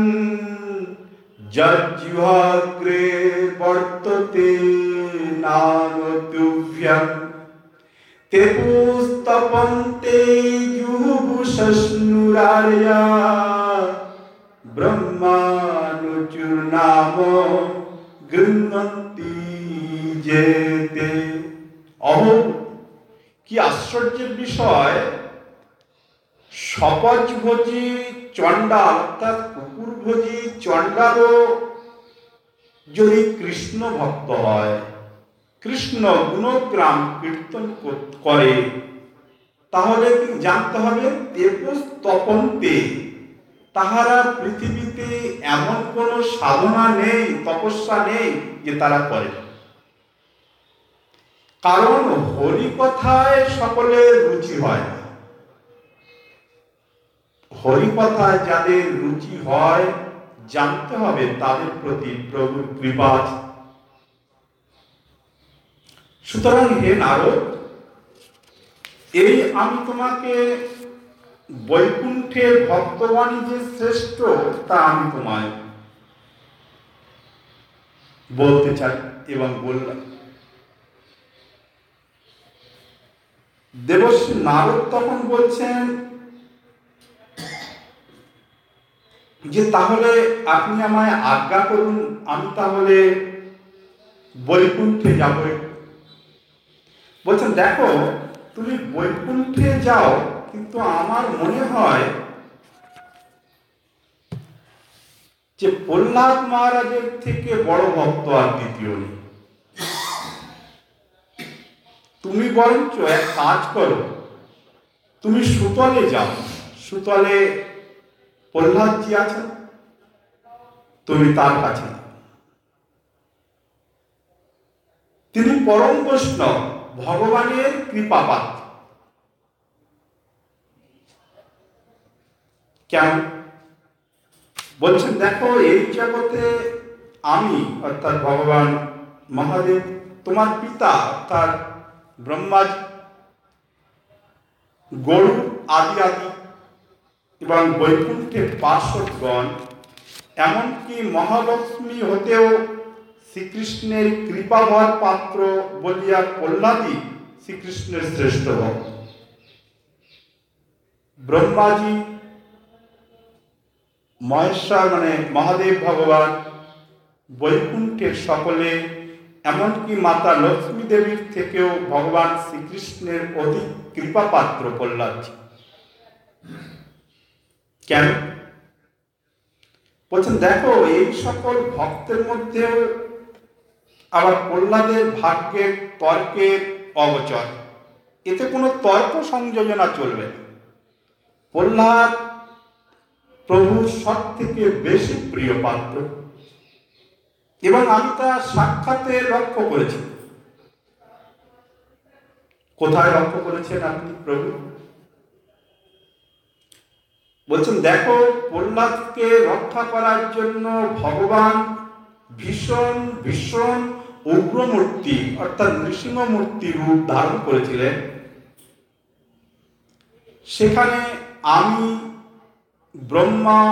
যজ্জিহ্বাগ্রে বর্ততে নানতুভ্যং তেপুস্তপন্তে যুহুবুষস্নুরার্য়া ব্রহ্মানুচূর্ণাম গৃহন্তি যেতে। অহ, কি আশ্চর্যের বিষয়! সপচভোজী চণ্ডাল অর্থাৎ কুকুরভোজী চণ্ডালও যদি কৃষ্ণ ভক্ত হয়, কৃষ্ণ গুণগ্রাম কীর্তন করে, তাহলে জানতে হবে তেপস্তপন্তে, তাহারা পৃথিবীতে এমন কোন সাধনা নেই, তপস্যা নেই যে তারা করে। কারণ হরিকথায় সকলের রুচি হয় না। হরিকথায় যাদের রুচি হয়, জানতে হবে তাদের প্রতি প্রভুর কৃপা আছে। সুতরাং হে নারদ, এই আমি তোমাকে বৈকুণ্ঠের ভক্তবাণী যে শ্রেষ্ঠ, তা আমি তোমায় বলতে চাই এবং বললাম। দেবশ্রী নারদ তখন বলছেন যে তাহলে আপনি আমায় আজ্ঞা করুন, আমি তাহলে বৈকুণ্ঠে যাব। বলছেন, দেখো তুমি বৈকুণ্ঠে যাও, কিন্তু আমার মনে হয় যে প্রহ্লাদ মহারাজের থেকে বড় ভক্ত আর দ্বিতীয় নেই। তুমি বরঞ্চ এক কাজ করো, তুমি সুতলে যাও, সুতলে প্রহ্লাদজি আছেন, তুমি তার কাছে। তিনি পরম বৈষ্ণব, ভগবানের কৃপাপাত্র। কেন? বলছেন, দেখো এই জগতে আমি অর্থাৎ ভগবান মহাদেব, তোমার পিতা অর্থাৎ ব্রহ্মাজি, গরু আদি আদি এবং বৈকুণ্ঠের পার্শ্বদগণ, এমনকি মহালক্ষ্মী হতেও শ্রীকৃষ্ণের কৃপাভর পাত্র বলিয়া প্রহ্লাদই শ্রীকৃষ্ণের শ্রেষ্ঠ ভক্ত। ব্রহ্মাজি, মহেশ্বর মানে মহাদেব ভগবান, বৈকুণ্ঠের সকলে, এমনকি মাতা লক্ষ্মী দেবীর থেকেও ভগবান শ্রীকৃষ্ণের অধিক কৃপাপাত্র প্রহ্লাদজি। কেন? বলছেন, দেখো এই সকল ভক্তের মধ্যেও আবার প্রহ্লাদের ভাগ্যের তর্কের অগোচর, এতে কোনো তর্ক সংযোজনা চলবে না। প্রহ্লাদ প্রভুর সব থেকে বেশি প্রিয় পাত্র, এবং আমি তা সাক্ষাতে লক্ষ্য করেছি। কোথায় লক্ষ্য করেছেন আপনি প্রভু? বলছেন দেখো, প্রহ্লাদকে রক্ষা করার জন্য ভগবান ভীষণ ভীষণ উগ্রমূর্তি অর্থাৎ নৃসিংহ মূর্তি রূপ ধারণ করেছিলেন। সেখানে আমি, ব্রহ্মা,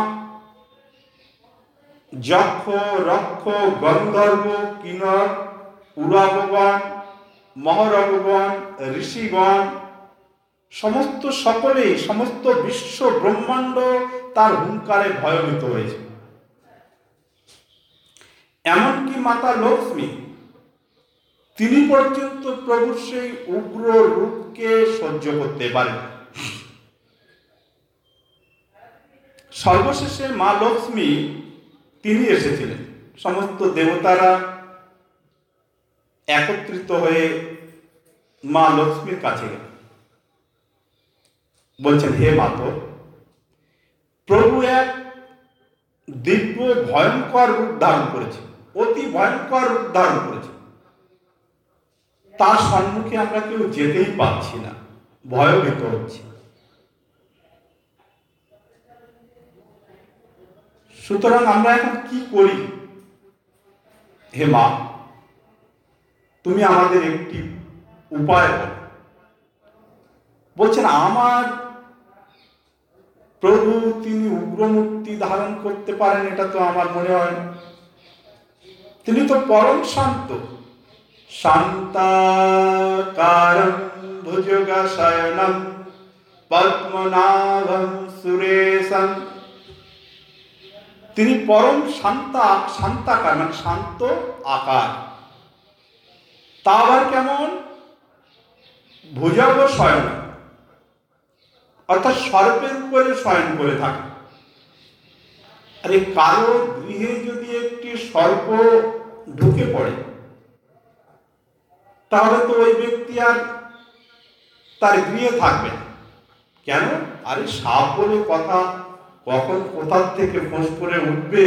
যক্ষ, রক্ষ, গন্ধর্ব, কিন্নর, উরাবগণ, মহরগণ, ঋষিগণ সমস্ত সকলেই, সমস্ত বিশ্ব ব্রহ্মাণ্ড তার হুঙ্কারে ভয়ভীত হয়েছে। এমনকি মাতা লক্ষ্মী, তিনি পর্যন্ত প্রভুর সেই উগ্র রূপকে সহ্য করতে পারেন। সর্বশেষে মা লক্ষ্মী তিনি এসেছিলেন। সমস্ত দেবতারা একত্রিত হয়ে মা লক্ষ্মীর কাছে গেলেন, বলছেন হে মাতো, প্রভু এক দিব্য ভয়ঙ্কর রূপ ধারণ করেছে, অতি ভয়ঙ্কর রূপ ধারণ করেছে। তার সম্মুখে আমরা কেউ যেতেই পারছি না, ভয়ভীত হচ্ছি। সুতরাং আমরা এখন কি করি? হে মা, তুমি আমাদের একটি উপায় বলো। বলছেন আমার প্রভু তিনি উগ্রমূর্তি ধারণ করতে পারেন এটা তো আমার মনে হয় না। তিনি তো পরম শান্ত, শান্তাকারং ভুজগশয়নম পদ্মনাভং সুরেশম। তিনি পরম শান্তা, শান্তাকার মানে শান্ত আকার। তা আবার কেমন? ভুজগ শয়ন অর্থাৎ সর্পের উপরে শয়ন করে থাকে। আরে কারো গৃহে যদি একটি সর্প ঢুকে পড়ে তাহলে তো ওই ব্যক্তি আর তার গৃহে থাকবে না। কেন? আরে সাপ বলে কথা, কখন কোথার থেকে ফোঁস করে উঠবে,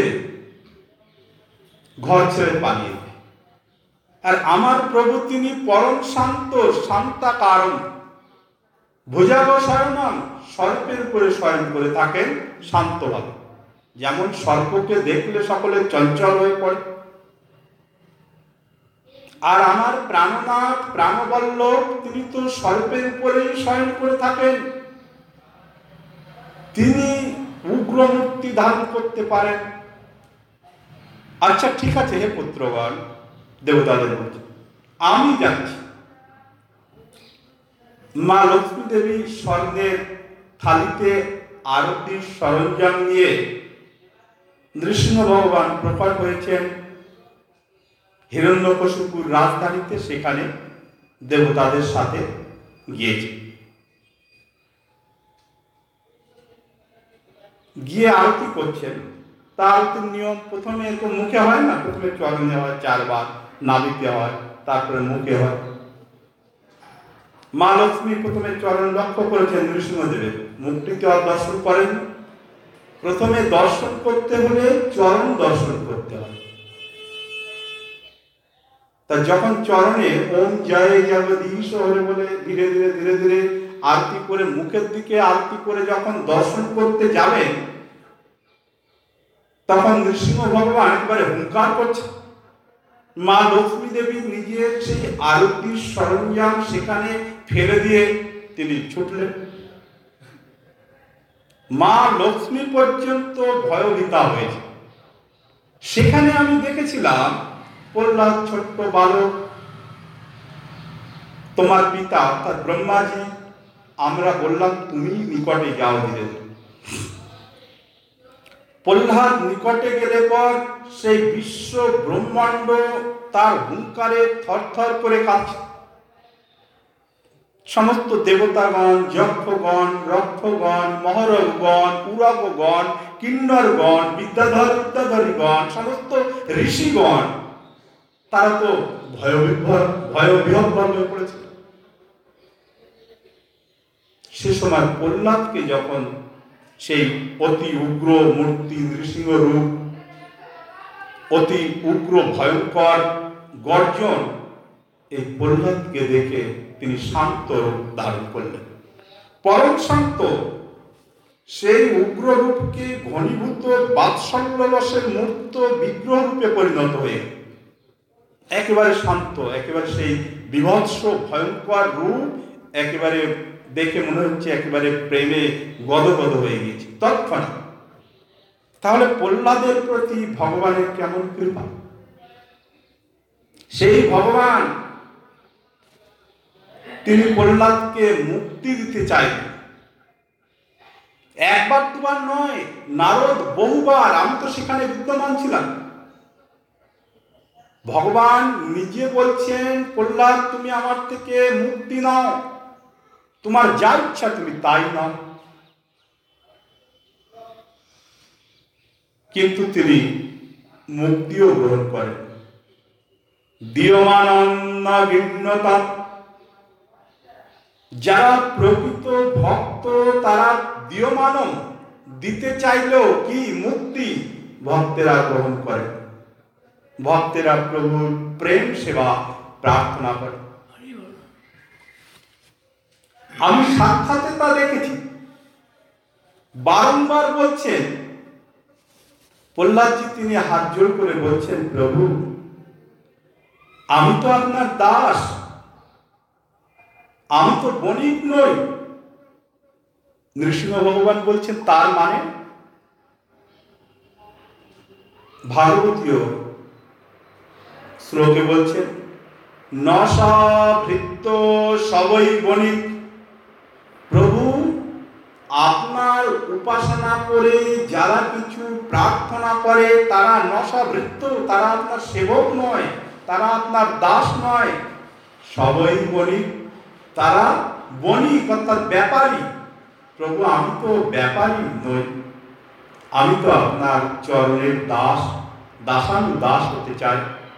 ঘর ছেড়ে পালিয়ে। আর আমার প্রভু তিনি পরম শান্ত, শান্তা কারণ ভুজাগ শয়নম, সর্পের উপরে শয়ন করে থাকেন শান্তভাবে। যেমন সর্পকে দেখলে সকলে চঞ্চল হয়ে পড়ে, আর আমার প্রাণনাথ প্রাণবল্লভ তিনি তো সর্পের উপরেই শয়ন করে থাকেন। তিনি উগ্রমূর্তি ধারণ করতে পারেন। আচ্ছা ঠিক আছে হে পুত্রগণ, দেবতাদের বলছে আমি যাচ্ছি। মা লক্ষ্মী দেবী স্বর্ণের থালিতে আরতির সরঞ্জাম নিয়ে নৃসিংহ ভগবান প্রকট হয়েছেন হিরণ্যকশিপুর রাজধানীতে। সেখানে দেবতাদের সাথে গিয়েছে, গিয়ে আরতি করছেন। তা আরতির নিয়ম প্রথমে তো মুখে হয় না, প্রথমে চরণে হয় চারবার, নাভিতে হয়, তারপরে মুখে হয়। মা লক্ষ্মী প্রথমে চরণ লক্ষ্য করেছেন নৃসিংহদেবের, মুখটিতে আর দর্শন করেন। প্রথমে দর্শন করতে হলে চরণ দর্শন করতে হয়। তা যখন চরণে ওম জয় জগদীশ হরে বলে ধীরে ধীরে ধীরে ধীরে আরতি করে মুখের দিকে আরতি করে যখন দর্শন করতে যাবেন, তখন নৃসিংহ ভগবান একবারে হুঙ্কার করছে। মা লক্ষ্মী দেবী নিজের সেই আরতির সরঞ্জাম সেখানে ফেলে দিয়ে তিনি ছুটলেন। মা লক্ষ্মী পর্যন্ত ভয়ভীতা হয়েছে। সেখানে আমি দেখেছিলাম প্রহ্লাদ ছোট্ট বালক, তোমার পিতা অর্থাৎ ব্রহ্মাজি, আমরা বললাম তুমি নিকটে যাও ধীরে ধীরে। প্রহ্লাদ নিকটে গেলে পর সেই বিশ্ব ব্রহ্মাণ্ড তার হুঙ্কারে থরথর করে কাঁপছে। সমস্ত দেবতাগণ, যক্ষগণ, রক্ষগণ, মহরগণ, উরাবগণ, কিন্নরগণ, বিদ্যাধর বিদ্যাধরীগণ, সমস্ত ঋষিগণ তারা তো ভয়বিহ্বল ভয়বিহ্বল হয়ে পড়েছিল। সে সময় প্রহ্লাদকে যখন সেই অতি উগ্র মূর্তি নৃসিংহ রূপ, অতি উগ্র ভয়ঙ্কর গর্জন, এই প্রহ্লাদকে দেখে তিনি শান্ত রূপ ধারণ করলেন, পরম শান্ত। সেই উগ্র রূপকে ঘনীভূত বাৎসল্যরসের মূর্ত বিগ্রহ রূপে পরিণত হয়ে একেবারে শান্ত, একেবারে সেই বিভৎস ভয়ঙ্কর রূপ একেবারে দেখে মনে হচ্ছে একেবারে প্রেমে গদগদ হয়ে গেছে তৎক্ষণাৎ। তাহলে প্রহ্লাদের প্রতি ভগবানের কেমন কৃপা! সেই ভগবান তিনি প্রহ্লাদকে মুক্তি দিতে চাইলেন। একবার দুবার নয়, নারদ বহুবার, আমি তো সেখানে বিদ্যমান ছিলাম। ভগবান নিজে বলছেন, প্রহ্লাদ তুমি আমার থেকে মুক্তি নাও, তোমার যা ইচ্ছা তুমি তাই নাও। কিন্তু তিনি মুক্তিও গ্রহণ করেন। দীয়মানন্দ গিন্নতা, যারা প্রকৃত ভক্ত তারা দীয়মানম দিতে চাইলেও কি মুক্তি ভক্তেরা গ্রহণ করে, ভক্তেরা প্রভুর প্রেম সেবা প্রার্থনা করে। আমি সাক্ষাতে তা দেখেছি। বারংবার বলছেন প্রহ্লাদজি, তিনি হাত জোর করে বলছেন, প্রভু আমি তো আপনার দাস, আমি তো বণিক নই। নৃসিংহ ভগবান বলছেন, তার মানে? ভাগবতীয় শ্লোকে বলছেন, নশা ভৃত্য সবই বণিক। প্রভু আপনার উপাসনা করে যারা কিছু প্রার্থনা করে তারা নশা ভৃত্য, তারা আপনার সেবক নয়, তারা আপনার দাস নয়। সবই বণিক, তারা বণিক অর্থাৎ ব্যাপারী। প্রভু আমি তো ব্যাপারী নই, আমি তো আপনার চরণের দাস, দাসানু দাস হতে চাই।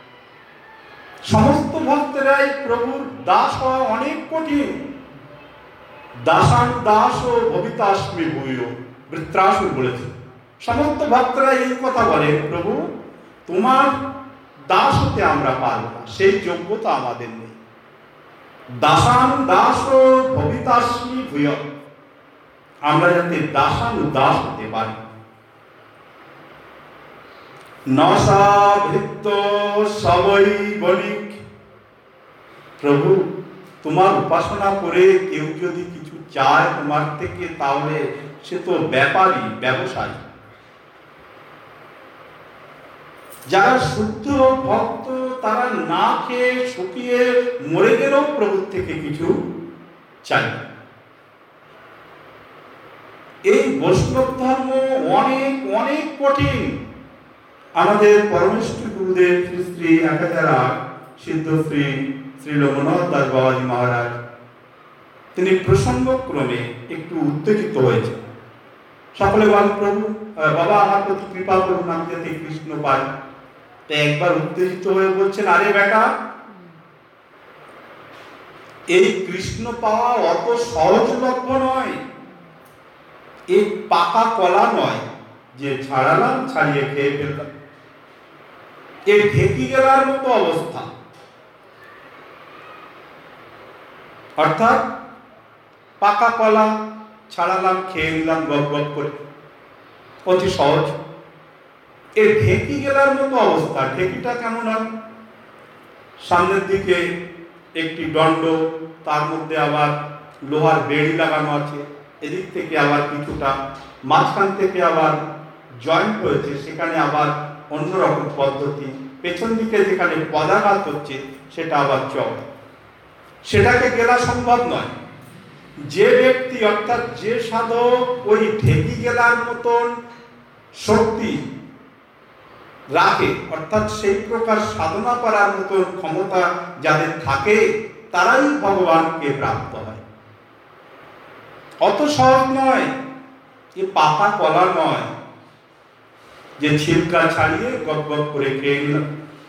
সমস্ত ভক্তেরাই প্রভুর দাস হওয়া অনেক কঠিন। দাসানু দাস ও ভবিতাস্মি ভূয়, বৃত্রাসুর বলেছে। সমস্ত ভক্তরা এই কথা বলে, প্রভু তোমার দাস হতে আমরা পারব না, সেই যোগ্যতা আমাদের নেই। দাসানু দাস ও ভবিতাস্মি ভূয়, আমরা যাতে দাসানু দাস হতে পারি। নশা ভৃত্য সবই বণিক। প্রভু তোমার উপাসনা করে কেউ যদি কিছু চায় তোমার থেকে, তাহলে সে তো ব্যাপারী, ব্যবসায়ী। যারা শুদ্ধ ভক্ত তারা না খেয়ে শুকিয়ে মরে গেলেও প্রভুর থেকে কিছু চাই। এই বৈষ্ণব ধর্ম অনেক অনেক কঠিন। আমাদের পরমেষ্ঠ গুরুদেব শ্রী শ্রী এক হাজার আট সিদ্ধ শ্রী শ্রী লোকনাথ দাস বাবাজি মহারাজ, তিনি প্রসঙ্গক্রমে একটু উত্তেজিত হয়েছে। সকলে বলেন, প্রভু বাবা আমার প্রতি কৃপা করুন, আমি যাতে কৃষ্ণ পাই। তাই একবার উত্তেজিত হয়ে বলছেন, আরে বেটা, এই কৃষ্ণ পাওয়া অত সহজলভ্য নয়। এই পাকা কলা নয় যে ছাড়ালাম, ছাড়িয়ে খেয়ে ফেললাম। এ ঢেকি গেলার মতো অবস্থা। অর্থাৎ পাকা কলা ছাড়ালাম, খেয়ে নিলাম গপ গপ করে, অতি সহজ। এ ঢেকি গেলার মতো অবস্থা। ঢেকিটা কেমন হয়? সামনের দিকে একটি দণ্ড, তার মধ্যে আবার লোহার বেড়ি লাগানো আছে, এদিক থেকে আবার কিছুটা, মাঝখান থেকে আবার জয়েন্ট হয়েছে, সেখানে আবার অন্যরকম পদ্ধতি, পেছন দিকে যেখানে পদাঘাত হচ্ছে সেটা আবার চওড়া। সেটাকে গেলা সম্ভব নয়। যে ব্যক্তি অর্থাৎ যে সাধক ওই ঢেকি গেলার মতন শক্তি রাখে, অর্থাৎ সেই প্রকার সাধনা করার মতন ক্ষমতা যাদের থাকে, তারাই ভগবানকে প্রাপ্ত হয়। অত সহজ নয়। এ পাকা কলা নয় যে ছিলকা ছাড়িয়ে গপ গপ করে খেয়ে নিলাম।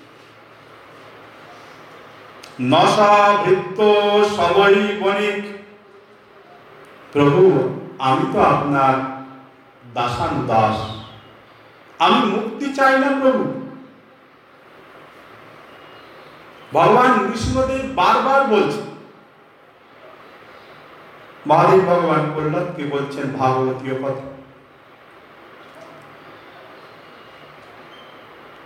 নশা ভৃত্য সবই বণিক। প্রভু আমি তো আপনার দাসানু দাস, আমি মুক্তি চাই না প্রভু। ভগবান নৃসিংহদেব বারবার বলছে। মহাদেব ভগবান প্রহ্লাদকে বলছেন ভাগবতীয় কথা,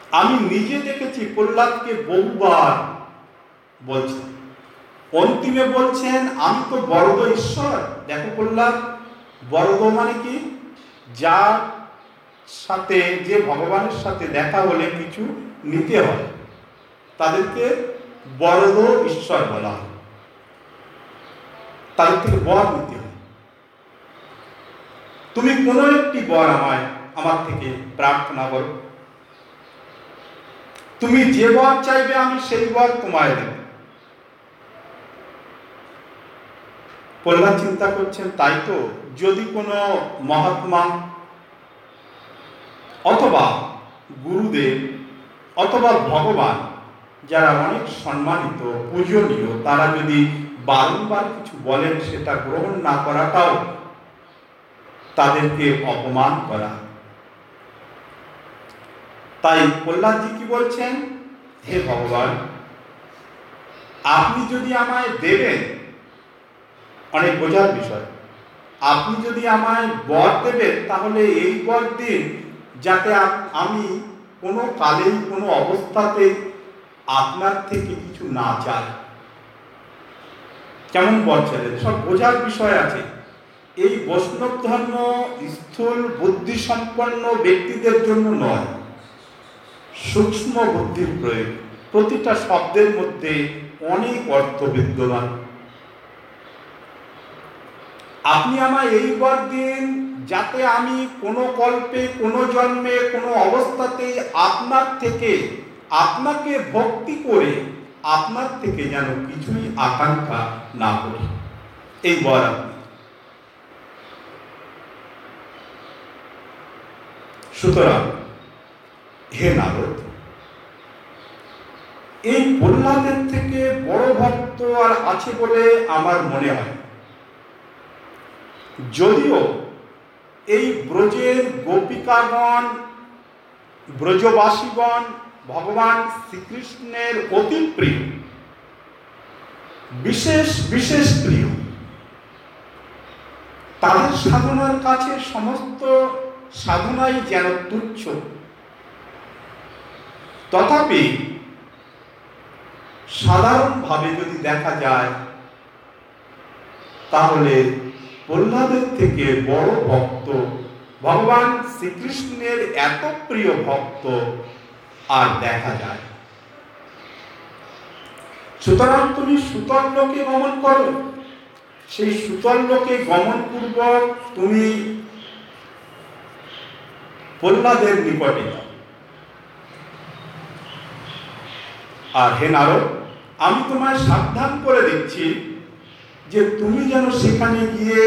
আমি নিজে দেখেছি প্রহ্লাদকে বহুবার বলছেন, অন্তিমে বলছেন আমি তো বরদ ঈশ্বর। দেখো প্রহ্লাদ, বরদ মানে কি? যার সাথে, যে ভগবানের সাথে দেখা হলে কিছু নিতে হয় তাদেরকে বরদ ঈশ্বর বলা হয়, তাদের থেকে বর নিতে হয়। তুমি কোনো একটি বর আমায় আমার থেকে প্রার্থনা করো, তুমি যে বর চাইবে আমি সেই বর তোমায় দেব। প্রহ্লাদ চিন্তা করছেন, তাই তো, যদি কোনো মহাত্মা অথবা গুরুদেব অথবা ভগবান, যারা অনেক সম্মানিত পূজনীয়, তারা যদি বারংবার কিছু বলেন, সেটা গ্রহণ না করাটাও তাদেরকে অপমান করা। তাই প্রহ্লাদজি কি বলছেন, হে ভগবান, আপনি যদি আমায় দেবেন, অনেক বোঝার বিষয়, আপনি যদি আমায় বর দেবেন তাহলে এই বর দিন যাতে আমি কোনো কালেই কোনো অবস্থাতে আপনার থেকে কিছু না চাই। কেমন বর চাইলেন? সব বোঝার বিষয় আছে। এই বৈষ্ণব ধর্ম স্থূল বুদ্ধি সম্পন্ন ব্যক্তিদের জন্য নয়, সূক্ষ্ম বুদ্ধির প্রয়োগ। প্রতিটা শব্দের মধ্যে অনেক অর্থ বিদ্যমান। আপনি আমায় এই বর দিন যাতে আমি কোনো কল্পে, কোনো জন্মে, কোনো অবস্থাতেই আপনার থেকে, আপনাকে ভক্তি করে আপনার থেকে যেন কিছুই আকাঙ্ক্ষা না করি, এই বর আপনি। সুতরাং হে নারদ, এই প্রহ্লাদের থেকে বড় ভক্ত আর আছে বলে আমার মনে হয়। যদিও এই ব্রজের গোপিকাগণ, ব্রজবাসীগণ ভগবান শ্রীকৃষ্ণের অতি প্রিয়, বিশেষ বিশেষ প্রিয়, তাদের সাধনার কাছে সমস্ত সাধনাই যেন তুচ্ছ, তথাপি সাধারণভাবে যদি দেখা যায় তাহলে প্রহ্লাদের থেকে বড় ভক্ত, ভগবান শ্রীকৃষ্ণের এত প্রিয় ভক্ত আর দেখা যায়। সুতরাং তুমি সুতল লোকে গমন করো, সেই সুতল লোকে গমন পূর্বক তুমি প্রহ্লাদের নিকটে যাও। আর হে নারদ, আমি তোমায় সাবধান করে দিচ্ছি যে তুমি যেন সেখানে গিয়ে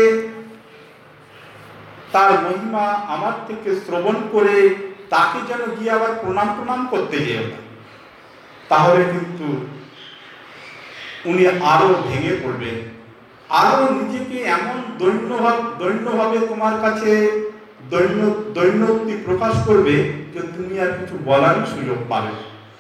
তার মহিমা আমার থেকে শ্রবণ করে তাকে যেন গিয়ে আবার প্রণাম প্রণাম করতে যেও না, তাহলে কিন্তু উনি আরো ভেঙে পড়বেন, আরো নিজেকে এমন দৈন্যভাবে দৈন্যভাবে তোমার কাছে দৈন্য দৈন্যক্তি প্রকাশ করবে যে তুমি আর কিছু বলারই সুযোগ পাবে।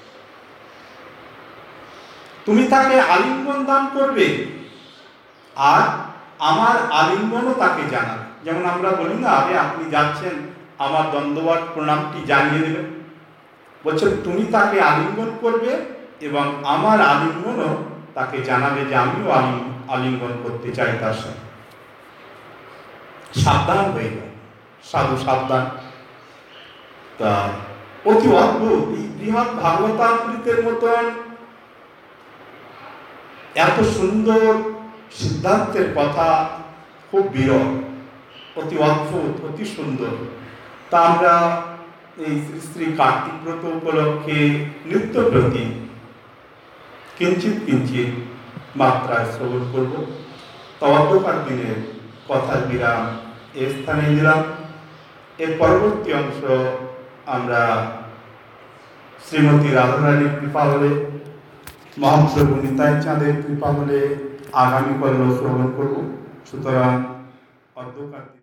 তুমি তাকে আলিঙ্গন দান করবে আর আমার আলিঙ্গনও তাকে জানাবে। যেমন আমরা বলি না, আরে আপনি যাচ্ছেন, আমার দণ্ডবত প্রণামটি জানিয়ে দেবেন। বলছেন তুমি তাকে আলিঙ্গন করবে এবং আমার আলিঙ্গনও তাকে জানাবে যে আমিও আলিঙ্গন করতে চাই তার সাথে। সাবধান হয়ে যায় সাধু, সাবধান। তা অতি অদ্ভুত, এই বৃহৎ ভাগবতামৃতের মতন এত সুন্দর সিদ্ধান্তের কথা খুব বিরল, অতি অদ্ভুত, অতি সুন্দর। তা আমরা এই শ্রী শ্রী কার্তিক ব্রত উপলক্ষে নিত্য প্রতি কিঞ্চিত কিঞ্চিত মাত্রায় শ্রবণ করব। তদকার দিনের কথার বিরাম এ স্থানে দিলাম। এর পরবর্তী অংশ আমরা শ্রীমতী রাধারানীর কৃপা হলে, মহাপ্রভু নিতাই চাঁদের কৃপা হলে আগামীকাল শ্রবণ করব। সুতরাং অধ্যকার